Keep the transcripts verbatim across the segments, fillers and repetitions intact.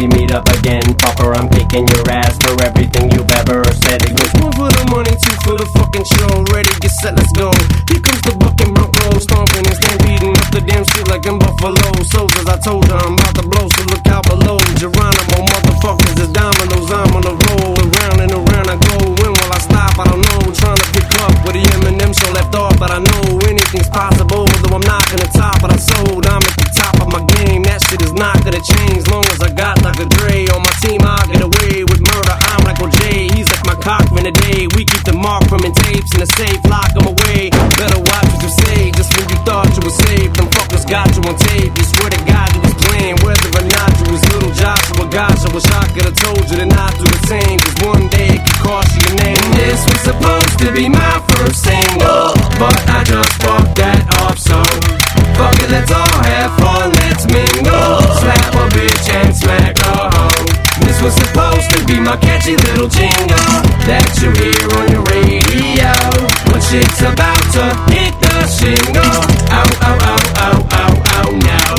we meet up again. Fucker, I'm kicking your ass for everything you've ever said. It goes one for the money, two for the fucking show. Ready, get set, let's go. Here comes the bucking Bronco, stomping and stampeding up the damn shit like them buffalo soldiers. I told you I'm about to blow, so look out below. Geronimo, motherfuckers is dominoes. I'm on the roll, around and around I go. When will I stop? I don't know. Trying to pick up where the M and M show left off, but I know anything's possible. Though I'm not gonna top what I sold, I'm at the top of my game. That shit is not gonna change. Long as I got like a Dre on my team, I'll get away with murder. I'm like O J, he's like my cock in the day. We keep the mark from in tapes in the safe, lock them away. Better watch what you say, just when you thought you were safe. Them fuckers got you on tape. You swear to God you was playing, whether or not you was little Joshua. Gosh, I wish I could've told you to not do the same, cause one day it could cost you your name. This was supposed to be my first single, but I just fucked that up, so fuck it, let's all have fun, let's mingle. Slap a bitch and smack a hoe. This was supposed to be my catchy little jingle that you hear on your radio when shit's about to hit the shingle. Ow, ow, ow, ow, ow, ow, now.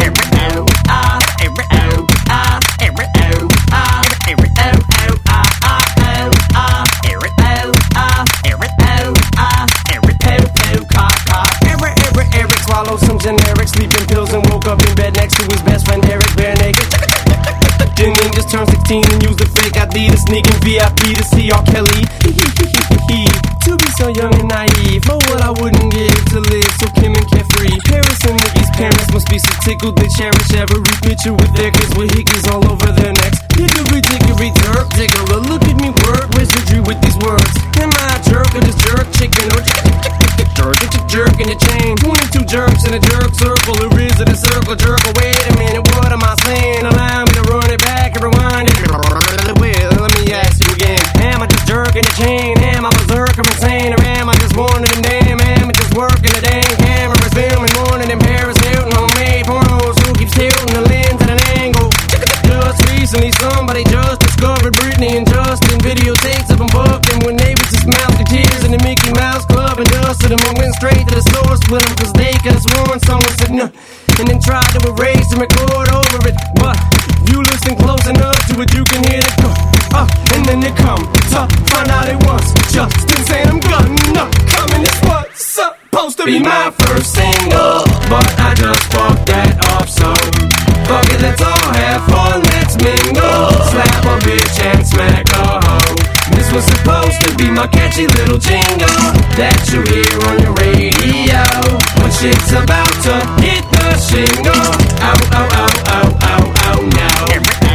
Swallow some generic sleeping pills and woke up in bed next to his best friend Eric, bare naked. Didn't even just turn sixteen and use the fake I D to sneak in V I P to see R. Kelly. To be so young and naive, for what I wouldn't give to live so Kim and carefree. Paris and Nicky's parents must be so tickled they cherish every picture with their kids with hickeys all over their necks. Hickory dickory jerk, tickler, look at me work wizardry with these words. Am I a jerk or just jerk chicken or jerk? Get your jerk in your chain. Twenty-two jerks in a jerk circle. Or is it a circle jerk? Oh, wait a minute, what am I saying? Allow me to run it back and rewind it. Let me ask you again. Am I just jerking the chain? Am I berserk or insane? Or am I just one of them damn amateurs working the dang cameras, filming one of them Paris Hilton homemade pornos who keeps tilting the lens at an angle? Just recently somebody just discovered Britney and Justin videotapes of them fucking when they was just mouth to tears in the Mickey Mouse Club and dusted them and went straight to the source with them cause they could've sworn someone said no and then tried to erase and record over it. But if you listen close enough to it, you can hear it go up and then it come to find out it was Justin saying I'm gonna come and it's what's supposed to be my first single, but I just fucked that up, so fuck it, let's all have fun, let's mingle. Slap a bitch and smack a hoe. This was supposed to be my catchy little jingle that you hear on your radio when shit's about to hit the shingle. Ow, ow, ow, ow, ow, ow, now.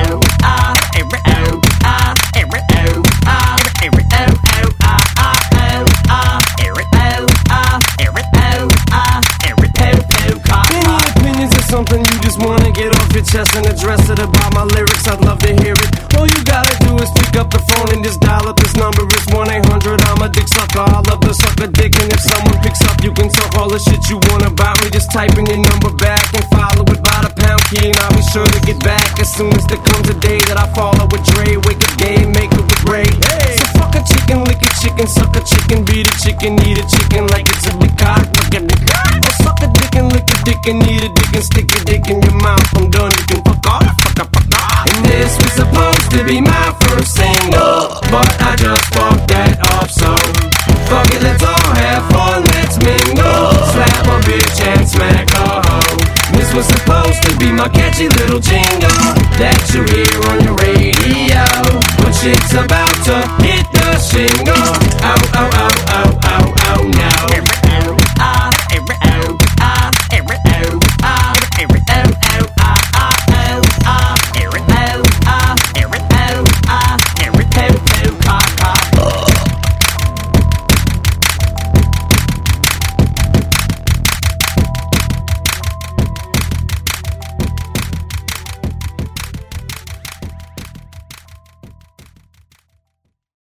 Something you just wanna get off your chest and address it about my lyrics, I'd love to hear it. All you gotta do is pick up the phone and just dial up this number. It's one eight hundred, I'm a dick sucker. I love to suck a dick, and if someone picks up, you can talk all the shit you want about me. Just type in your number back and follow it by the pound key, and I'll be sure to get back as soon as there comes a day that I follow with Dre. Wake up gay, make it with Ray. Hey. So fuck a chicken, lick a chicken, suck a chicken, beat a chicken, eat a chicken like it's a big cock. Look at me. Or suck a dick and lick a dick and eat a dick and stick your dick in your mouth. I'm done, you can fuck off, fuck up, fuck off. And this was supposed to be my first single, but I just fucked that up, so fuck it, let's all have fun, let's mingle. Slap a bitch and smack a hoe. This was supposed to be my catchy little jingle that you hear on your radio when shit's about to hit the shingle.